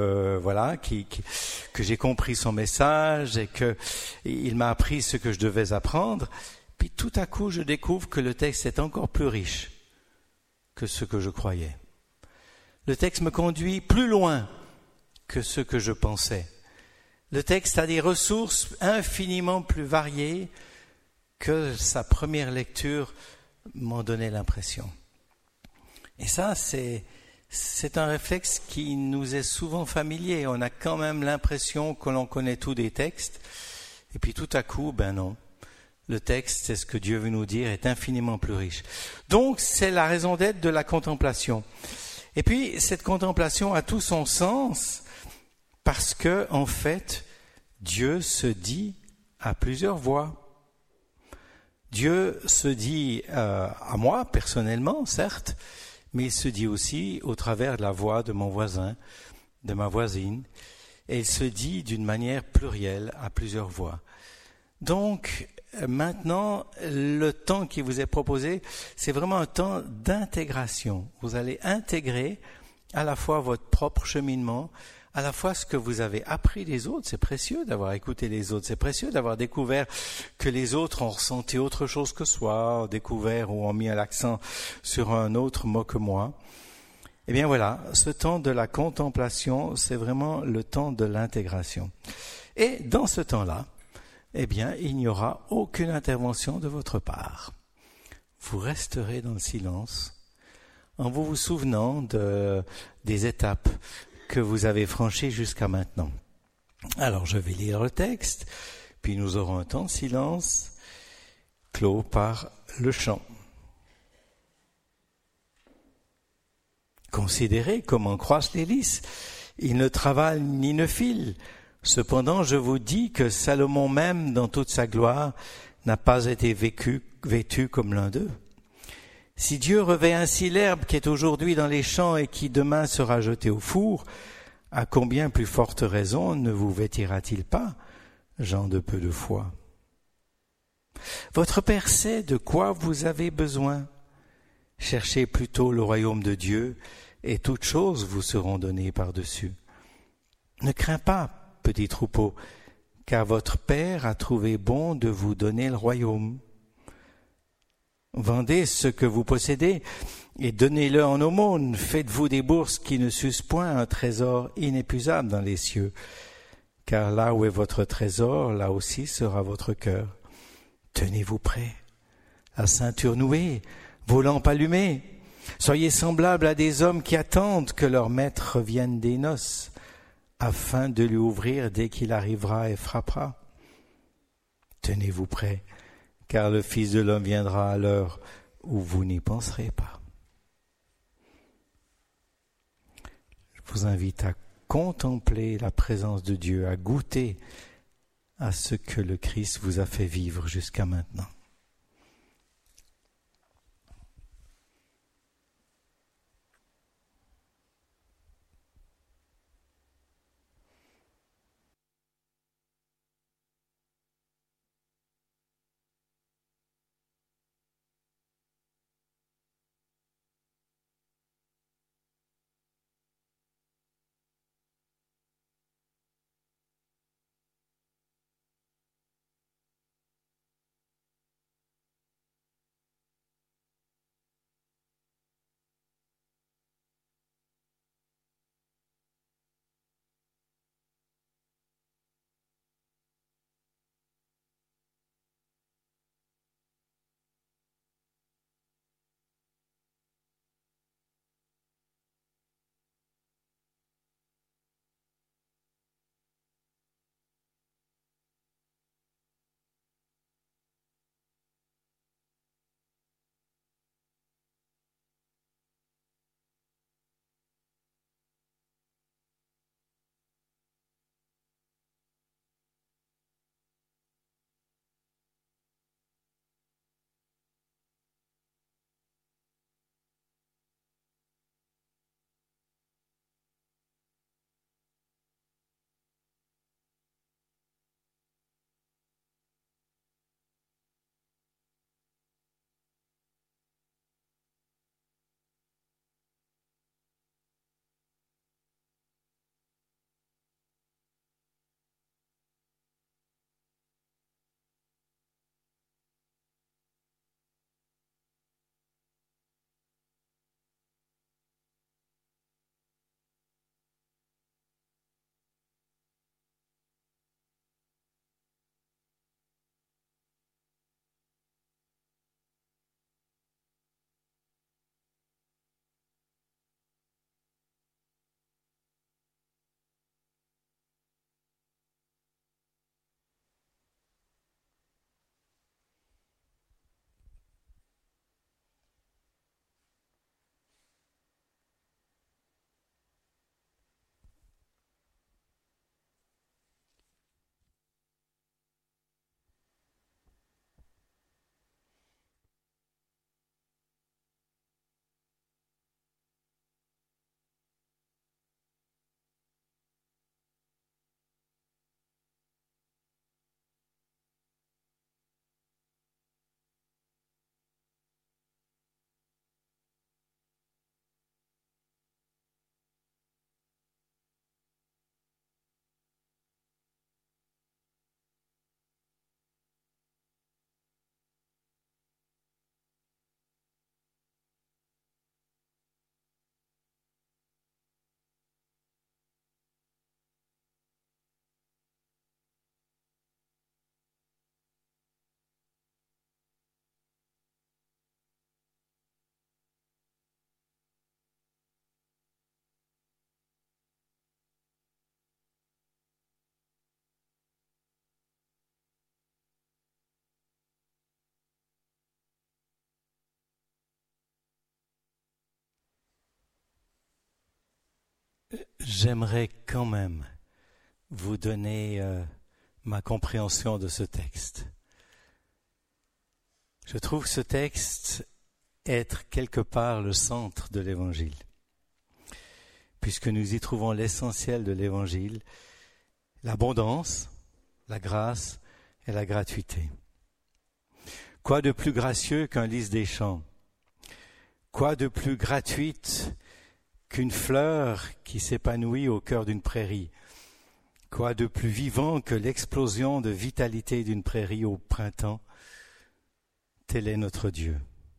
que j'ai compris son message et que il m'a appris ce que je devais apprendre. Puis tout à coup, je découvre que le texte est encore plus riche que ce que je croyais. Le texte me conduit plus loin que ce que je pensais. Le texte a des ressources infiniment plus variées que sa première lecture m'en donnait l'impression. Et ça, c'est un réflexe qui nous est souvent familier. On a quand même l'impression que l'on connaît tout des textes. Et puis tout à coup, non. Le texte, c'est ce que Dieu veut nous dire, est infiniment plus riche. Donc, c'est la raison d'être de la contemplation. Et puis, cette contemplation a tout son sens parce que, en fait, Dieu se dit à plusieurs voix. Dieu se dit à moi, personnellement, certes, mais il se dit aussi au travers de la voix de mon voisin, de ma voisine, et il se dit d'une manière plurielle à plusieurs voix. Donc, maintenant, le temps qui vous est proposé, c'est vraiment un temps d'intégration. Vous allez intégrer à la fois votre propre cheminement, à la fois ce que vous avez appris des autres. C'est précieux d'avoir écouté les autres, c'est précieux d'avoir découvert que les autres ont ressenti autre chose que soi, ont découvert ou ont mis l'accent sur un autre mot que moi. Eh bien voilà, ce temps de la contemplation, c'est vraiment le temps de l'intégration. Et dans ce temps-là, eh bien, il n'y aura aucune intervention de votre part. Vous resterez dans le silence en vous souvenant des étapes que vous avez franchies jusqu'à maintenant. Alors, je vais lire le texte, puis nous aurons un temps de silence clos par le chant. Considérez comment croissent les lys. Ils ne travaillent ni ne filent. Cependant, je vous dis que Salomon même, dans toute sa gloire, n'a pas été vêtu comme l'un d'eux. Si Dieu revêt ainsi l'herbe qui est aujourd'hui dans les champs et qui demain sera jetée au four, à combien plus forte raison ne vous vêtira-t-il pas, gens de peu de foi? Votre Père sait de quoi vous avez besoin. Cherchez plutôt le royaume de Dieu, et toutes choses vous seront données par-dessus. Ne crains pas, petit troupeau, car votre Père a trouvé bon de vous donner le royaume. Vendez ce que vous possédez et donnez-le en aumône. Faites-vous des bourses qui ne s'usent point, un trésor inépuisable dans les cieux. Car là où est votre trésor, là aussi sera votre cœur. Tenez-vous prêts, la ceinture nouée, vos lampes allumées. Soyez semblables à des hommes qui attendent que leur maître revienne des noces, afin de lui ouvrir dès qu'il arrivera et frappera. Tenez-vous prêts, car le Fils de l'homme viendra à l'heure où vous n'y penserez pas. Je vous invite à contempler la présence de Dieu, à goûter à ce que le Christ vous a fait vivre jusqu'à maintenant. j'aimerais quand même vous donner ma compréhension de ce texte. Je trouve ce texte être quelque part le centre de l'Évangile, puisque nous y trouvons l'essentiel de l'Évangile, l'abondance, la grâce et la gratuité. Quoi de plus gracieux qu'un lys des champs? Quoi de plus gratuite qu'une fleur qui s'épanouit au cœur d'une prairie? Quoi de plus vivant que l'explosion de vitalité d'une prairie au printemps? Tel est notre Dieu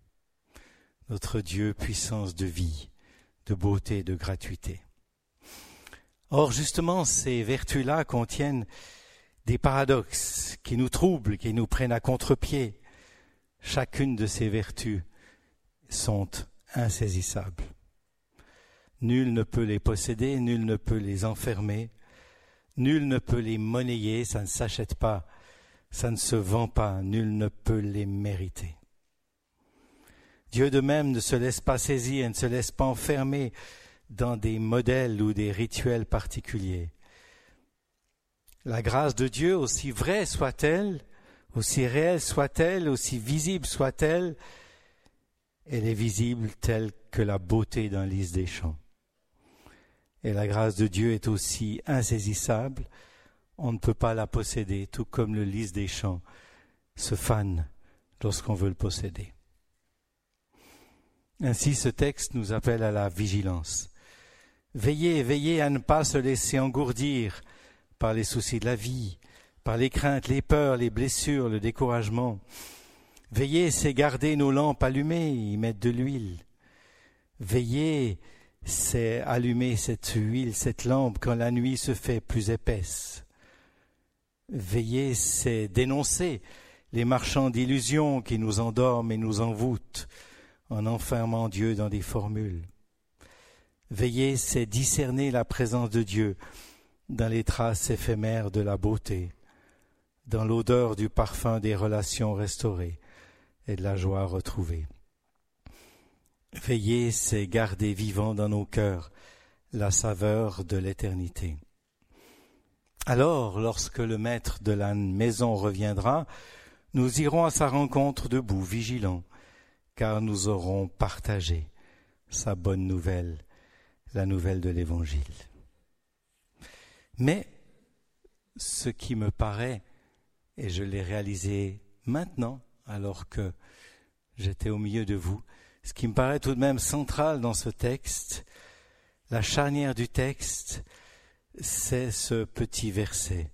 puissance de vie, de beauté, de gratuité. Or, justement, ces vertus-là contiennent des paradoxes qui nous troublent, qui nous prennent à contre-pied. Chacune de ces vertus sont insaisissables. Nul ne peut les posséder, nul ne peut les enfermer, nul ne peut les monnayer, ça ne s'achète pas, ça ne se vend pas, nul ne peut les mériter. Dieu de même ne se laisse pas saisir, ne se laisse pas enfermer dans des modèles ou des rituels particuliers. La grâce de Dieu, aussi vraie soit-elle, aussi réelle soit-elle, aussi visible soit-elle, elle est visible telle que la beauté d'un lys des champs. Et la grâce de Dieu est aussi insaisissable, on ne peut pas la posséder, tout comme le lys des champs se fane lorsqu'on veut le posséder. Ainsi, ce texte nous appelle à la vigilance. Veillez, veillez à ne pas se laisser engourdir par les soucis de la vie, par les craintes, les peurs, les blessures, le découragement. Veillez, c'est garder nos lampes allumées, y mettre de l'huile. Veillez, c'est allumer cette huile, cette lampe quand la nuit se fait plus épaisse. Veillez, c'est dénoncer les marchands d'illusions qui nous endorment et nous envoûtent en enfermant Dieu dans des formules. Veillez, c'est discerner la présence de Dieu dans les traces éphémères de la beauté, dans l'odeur du parfum des relations restaurées et de la joie retrouvée. Veillez, c'est garder vivant dans nos cœurs la saveur de l'éternité. Alors, lorsque le maître de la maison reviendra, nous irons à sa rencontre debout, vigilants, car nous aurons partagé sa bonne nouvelle, la nouvelle de l'Évangile. Mais ce qui me paraît, et je l'ai réalisé maintenant, alors que j'étais au milieu de vous, ce qui me paraît tout de même central dans ce texte, la charnière du texte, c'est ce petit verset.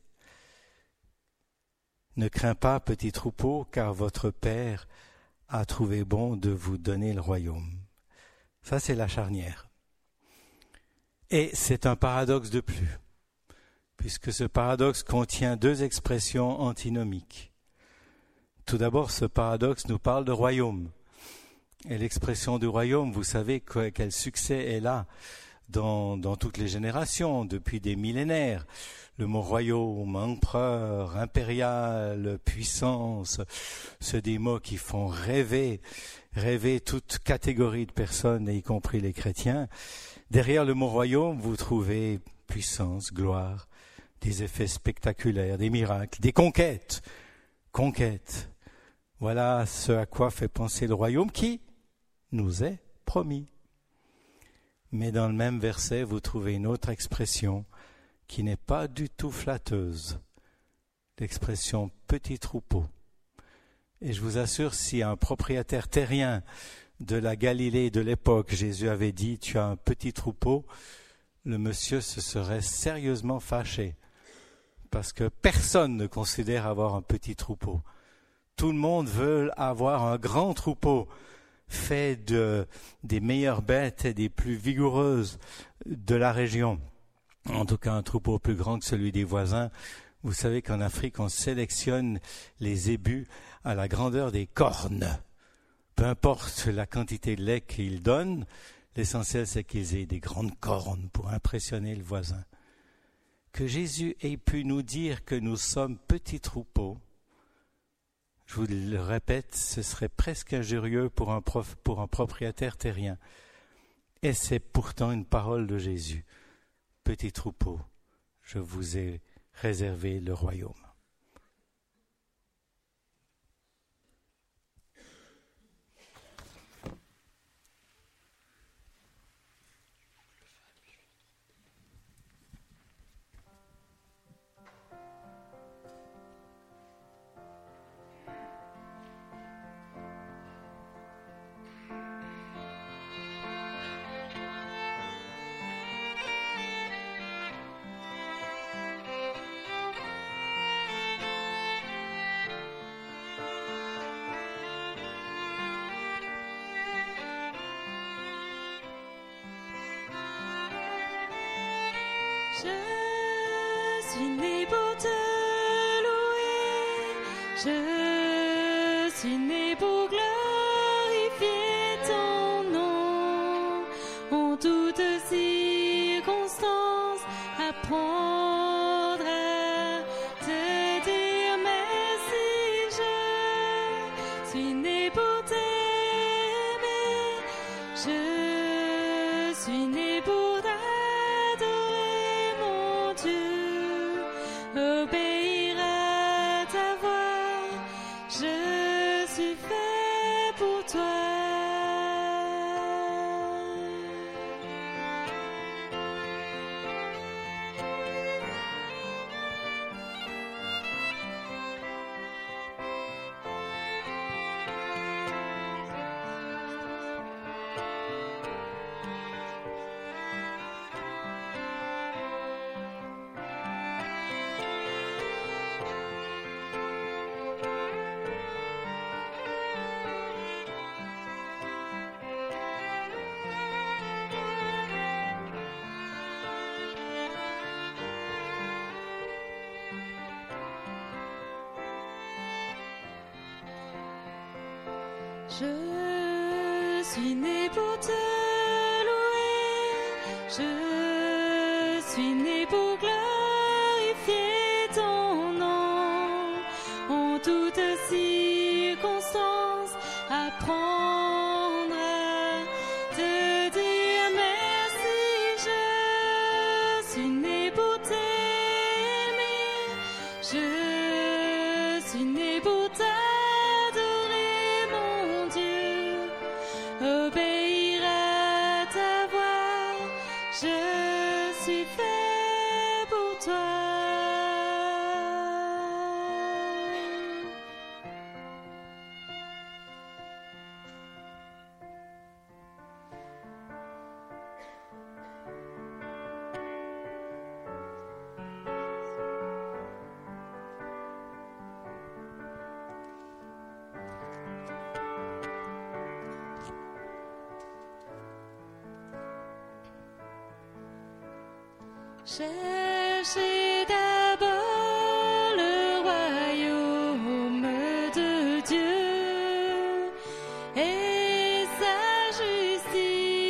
Ne crains pas, petit troupeau, car votre Père a trouvé bon de vous donner le royaume. Ça, c'est la charnière. Et c'est un paradoxe de plus, puisque ce paradoxe contient deux expressions antinomiques. Tout d'abord, ce paradoxe nous parle de royaume. Et l'expression du royaume, vous savez quel succès est là dans toutes les générations, depuis des millénaires. Le mot royaume, empereur, impérial, puissance, c'est des mots qui font rêver toute catégorie de personnes, y compris les chrétiens. Derrière le mot royaume, vous trouvez puissance, gloire, des effets spectaculaires, des miracles, des conquêtes. Conquêtes. Voilà ce à quoi fait penser le royaume qui nous est promis. Mais dans le même verset, vous trouvez une autre expression qui n'est pas du tout flatteuse, l'expression « petit troupeau ». Et je vous assure, si un propriétaire terrien de la Galilée de l'époque, Jésus avait dit « tu as un petit troupeau », le monsieur se serait sérieusement fâché, parce que personne ne considère avoir un petit troupeau. Tout le monde veut avoir un grand troupeau, fait des meilleures bêtes et des plus vigoureuses de la région. En tout cas, un troupeau plus grand que celui des voisins. Vous savez qu'en Afrique, on sélectionne les zébus à la grandeur des cornes. Peu importe la quantité de lait qu'ils donnent, l'essentiel c'est qu'ils aient des grandes cornes pour impressionner le voisin. Que Jésus ait pu nous dire que nous sommes petits troupeaux, je vous le répète, ce serait presque injurieux pour un propriétaire terrien. Et c'est pourtant une parole de Jésus. petits troupeaux, je vous ai réservé le royaume. Je suis né pour te louer, je suis né pour glorifier ton nom. En toutes circonstances, apprendre à te dire merci. Je suis né pour t'aimer, je suis né pour t'adorer. Obéir à ta voix, je suis fait pour toi. Je suis né pour te louer, je suis né pour glorifier ton nom. En toutes circonstances, apprendre à te dire merci. Je suis né pour t'aimer, je suis né pour t'adorer. Obéir à ta voix, je suis fait pour toi. Cherchez d'abord le royaume de Dieu et sa justice,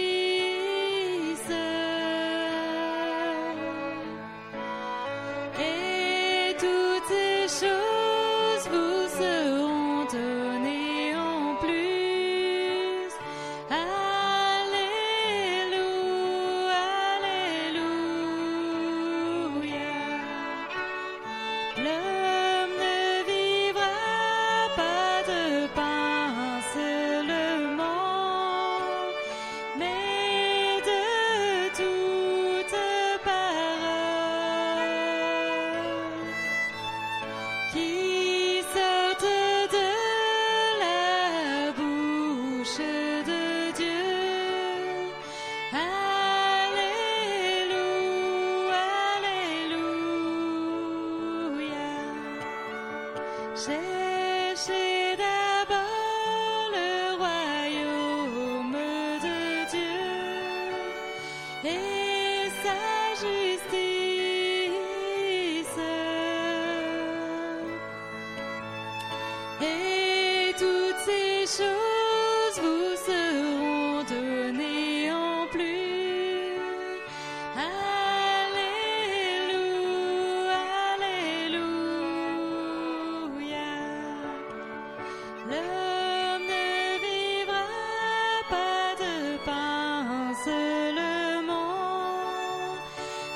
et toutes ces choses vous seront données en plus. Alléluia, alléluia.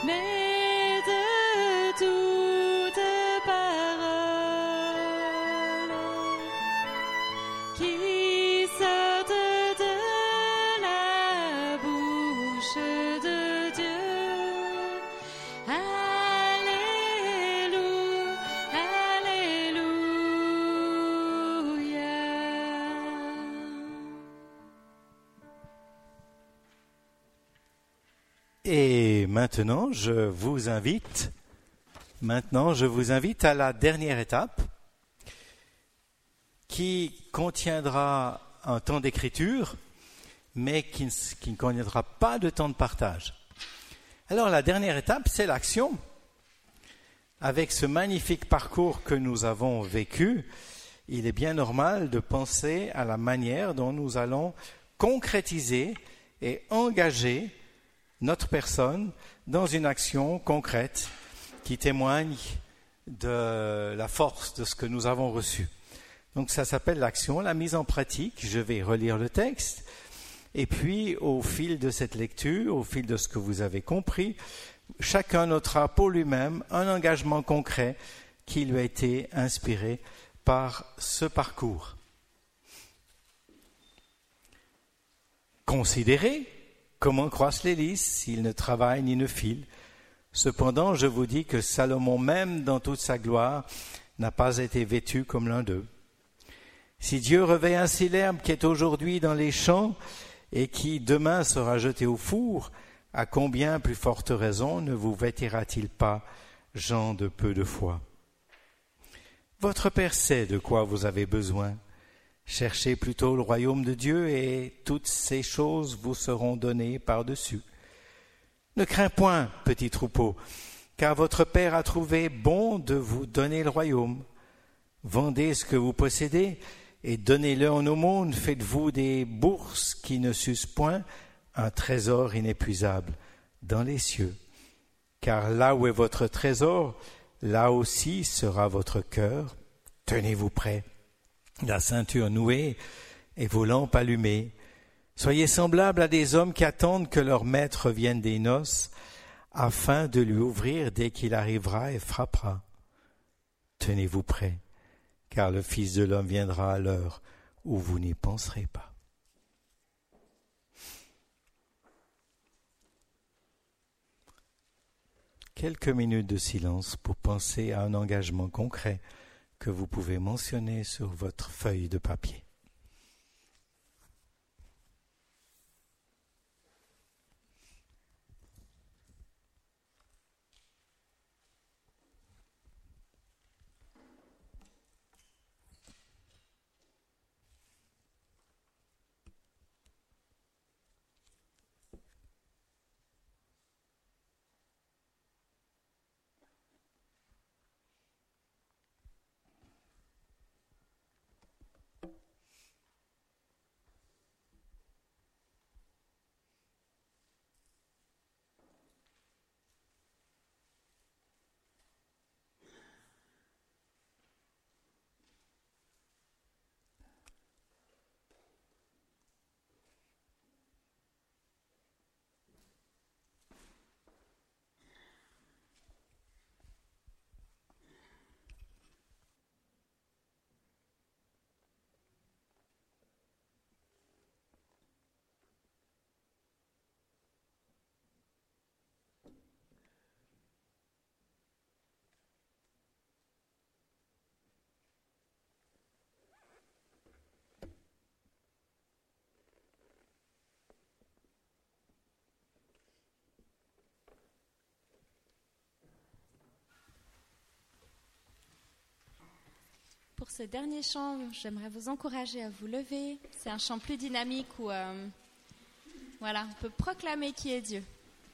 mais de toute parole qui sortent de la bouche de Dieu. Alléluia, Alléluia. Et maintenant, je vous invite à la dernière étape qui contiendra un temps d'écriture, mais qui ne contiendra pas de temps de partage. Alors, la dernière étape, c'est l'action. Avec ce magnifique parcours que nous avons vécu, il est bien normal de penser à la manière dont nous allons concrétiser et engager notre personne dans une action concrète qui témoigne de la force de ce que nous avons reçu. Donc ça s'appelle l'action, la mise en pratique. Je vais relire le texte et puis au fil de cette lecture, au fil de ce que vous avez compris, chacun notera pour lui-même un engagement concret qui lui a été inspiré par ce parcours. Considérez comment croissent les lys s'ils ne travaillent ni ne filent. Cependant, je vous dis que Salomon même, dans toute sa gloire, n'a pas été vêtu comme l'un d'eux. Si Dieu revêt ainsi l'herbe qui est aujourd'hui dans les champs et qui demain sera jetée au four, à combien plus forte raison ne vous vêtira-t-il pas, gens de peu de foi? Votre Père sait de quoi vous avez besoin. Cherchez plutôt le royaume de Dieu et toutes ces choses vous seront données par-dessus. Ne crains point, petit troupeau, car votre Père a trouvé bon de vous donner le royaume. Vendez ce que vous possédez et donnez-le en aumône. Faites-vous des bourses qui ne s'usent point, un trésor inépuisable dans les cieux. Car là où est votre trésor, là aussi sera votre cœur. Tenez-vous prêts, la ceinture nouée et vos lampes allumées. Soyez semblables à des hommes qui attendent que leur maître vienne des noces, afin de lui ouvrir dès qu'il arrivera et frappera. Tenez-vous prêts, car le Fils de l'homme viendra à l'heure où vous n'y penserez pas. Quelques minutes de silence pour penser à un engagement concret que vous pouvez mentionner sur votre feuille de papier. Pour ce dernier chant, j'aimerais vous encourager à vous lever. C'est un chant plus dynamique où on peut proclamer qui est Dieu.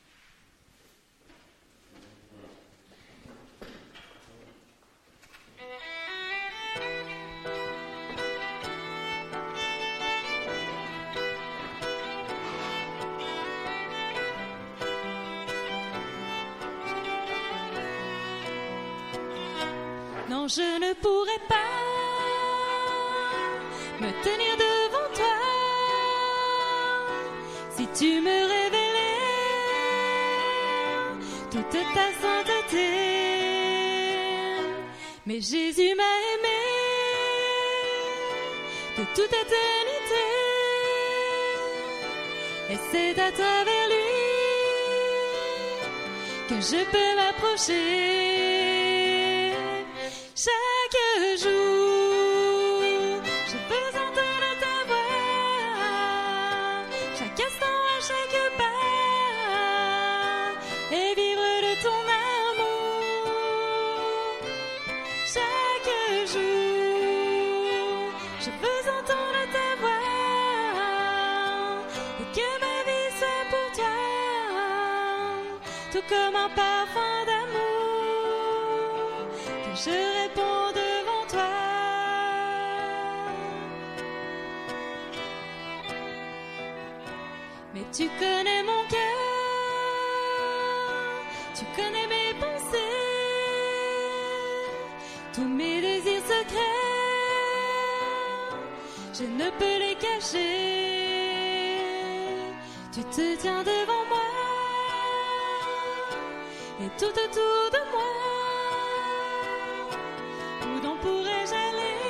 Non, je ne pourrai pas me tenir devant toi si tu me révélais toute ta sainteté. Mais Jésus m'a aimé de toute éternité, et c'est à travers lui que je peux m'approcher chaque jour. Je peux entendre ta voix, chaque instant, à chaque pas, et vivre de ton amour. Chaque jour, je veux entendre ta voix, et que ma vie soit pour toi, tout comme un parfum d'amour, que je réponds devant toi. Mais tu connais mon cœur, tu connais mes pensées, tous mes désirs secrets, je ne peux les cacher. Tu te tiens devant moi et tout autour de moi. Où donc pourrais-je aller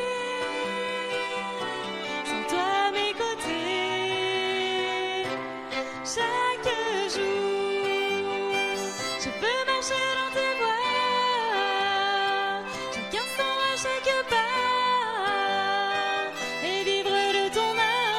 sans toi à mes côtés? Chaque jour, je veux marcher dans tes voies, chaque instant, à chaque pas, et vivre de ton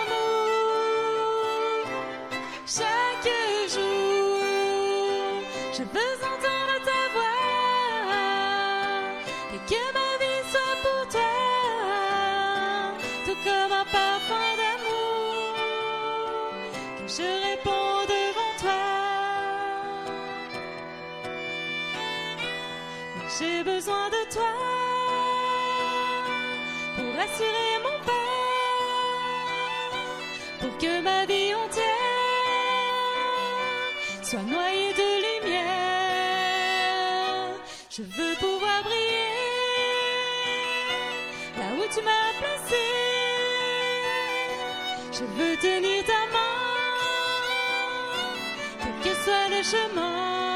amour. Chaque jour, je veux entendre ta voix, et que ma vie soit pour toi, tout comme un parfum d'amour, que je réponds devant toi. J'ai besoin de toi pour assurer mon pas, pour que ma vie entière soit noyée de lumière. Je veux pouvoir briller là où tu m'as placé. Je veux tenir ta main, quel que soit le chemin.